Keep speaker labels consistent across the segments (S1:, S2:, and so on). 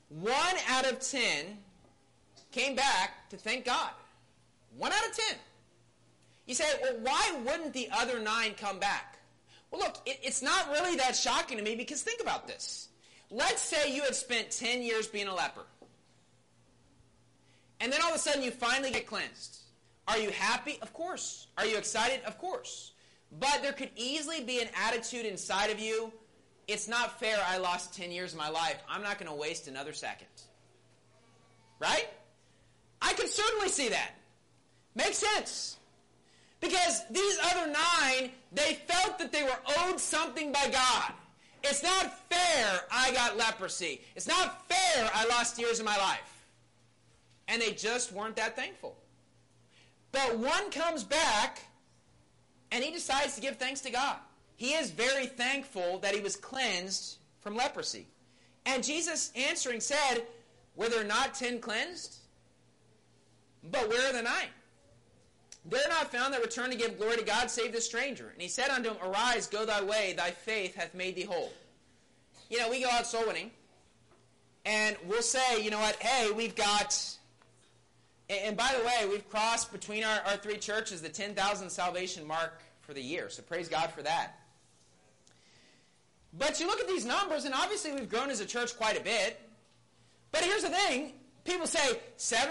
S1: 1 out of 10 came back to thank God. 1 out of 10. You say, well, why wouldn't the other 9 come back? Well, look, it's not really that shocking to me because think about this. Let's say you had spent 10 years being a leper. And then all of a sudden you finally get cleansed. Are you happy? Of course. Are you excited? Of course. But there could easily be an attitude inside of you, it's not fair I lost 10 years of my life. I'm not going to waste another second. Right? I could certainly see that. Makes sense. Because these other 9, they felt that they were owed something by God. It's not fair I got leprosy. It's not fair I lost years of my life. And they just weren't that thankful. But one comes back, and he decides to give thanks to God. He is very thankful that he was cleansed from leprosy. And Jesus answering said, were there not 10 cleansed? But where are the 9? They're not found that return to give glory to God, save the stranger. And he said unto him, arise, go thy way, thy faith hath made thee whole. You know, we go out soul winning, and we'll say, you know what, hey, we've got, and by the way, we've crossed between our 3 churches the 10,000 salvation mark for the year. So praise God for that. But you look at these numbers, and obviously we've grown as a church quite a bit. But here's the thing. People say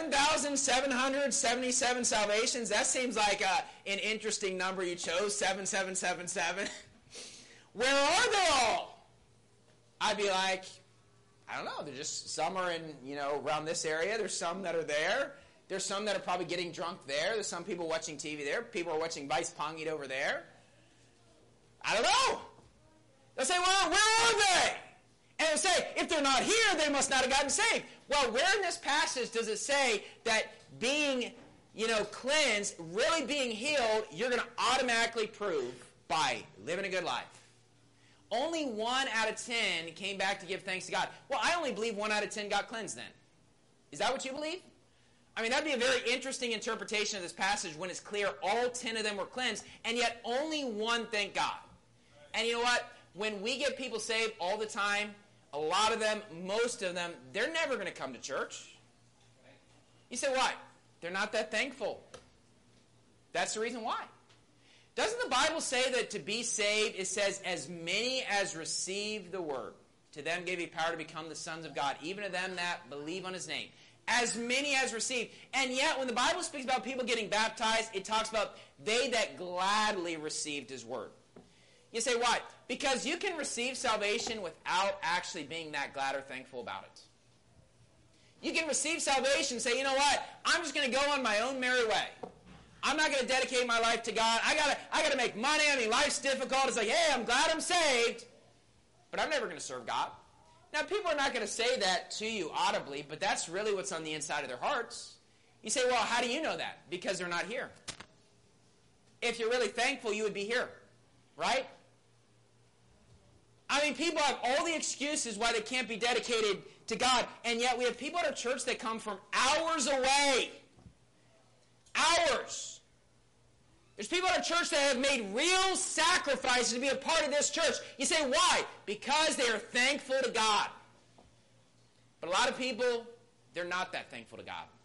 S1: 7,777 salvations. That seems like an interesting number you chose, 7777. Where are they all? I'd be like, I don't know. They're just, some are in, around this area. There's some that are there. There's some that are probably getting drunk there. There's some people watching TV there. People are watching Vice Pongit over there. I don't know. They'll say, well, where are they? And they'll say, if they're not here, they must not have gotten saved. Well, where in this passage does it say that being, cleansed, really being healed, you're going to automatically prove by living a good life? Only 1 out of 10 came back to give thanks to God. Well, I only believe 1 out of 10 got cleansed then. Is that what you believe? I mean, that would be a very interesting interpretation of this passage when it's clear all 10 of them were cleansed, and yet only 1 thanked God. And you know what? When we get people saved all the time, a lot of them, most of them, they're never going to come to church. You say, why? They're not that thankful. That's the reason why. Doesn't the Bible say that to be saved, it says, as many as receive the word, to them gave he power to become the sons of God, even to them that believe on his name. As many as received. And yet, when the Bible speaks about people getting baptized, it talks about they that gladly received his word. You say, why? Because you can receive salvation without actually being that glad or thankful about it. You can receive salvation and say, you know what? I'm just going to go on my own merry way. I'm not going to dedicate my life to God. I got to make money. I mean, life's difficult. It's like, hey, I'm glad I'm saved, but I'm never going to serve God. Now, people are not going to say that to you audibly, but that's really what's on the inside of their hearts. You say, well, how do you know that? Because they're not here. If you're really thankful, you would be here, right? I mean, people have all the excuses why they can't be dedicated to God, and yet we have people at our church that come from hours away. Hours. There's people at our church that have made real sacrifices to be a part of this church. You say, why? Because they are thankful to God. But a lot of people, they're not that thankful to God.